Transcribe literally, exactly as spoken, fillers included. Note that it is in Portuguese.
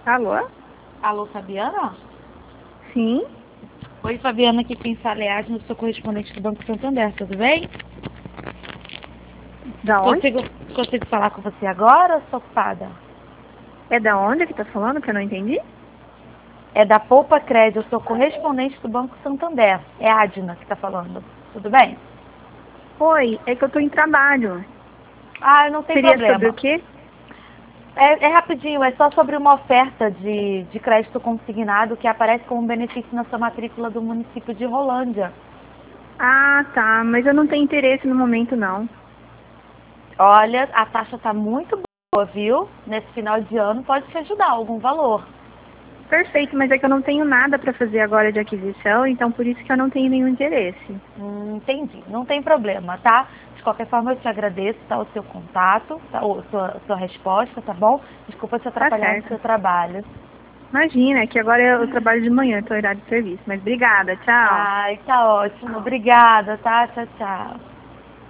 Alô? Alô, Fabiana? Sim? Oi, Fabiana, aqui quem fala é a Adna, sou correspondente do Banco Santander, tudo bem? Da onde? Consigo, consigo falar com você agora ou estou ocupada? É da onde que tá falando que eu não entendi? É da Poupa Crédito, eu sou correspondente do Banco Santander. É a Adna que está falando, tudo bem? Oi, é que eu tô em trabalho. Ah, não tem Seria sobre o problema. quê? É, é rapidinho, é só sobre uma oferta de, de crédito consignado que aparece como benefício na sua matrícula do município de Rolândia. Ah, tá, mas eu não tenho interesse no momento, não. Olha, a taxa está muito boa, viu? Nesse final de ano pode te ajudar algum valor. Perfeito, mas é que eu não tenho nada para fazer agora de aquisição, então por isso que eu não tenho nenhum interesse. Hum, entendi, não tem problema, tá? De qualquer forma, eu te agradeço, tá? O seu contato, tá? O, sua, sua resposta, tá bom? Desculpa te Tá atrapalhar no certo. seu trabalho. Imagina, é que agora eu trabalho de manhã, tô em horário de serviço. Mas obrigada, tchau. Ai, tá ótimo. Obrigada, tá? Tchau, tchau.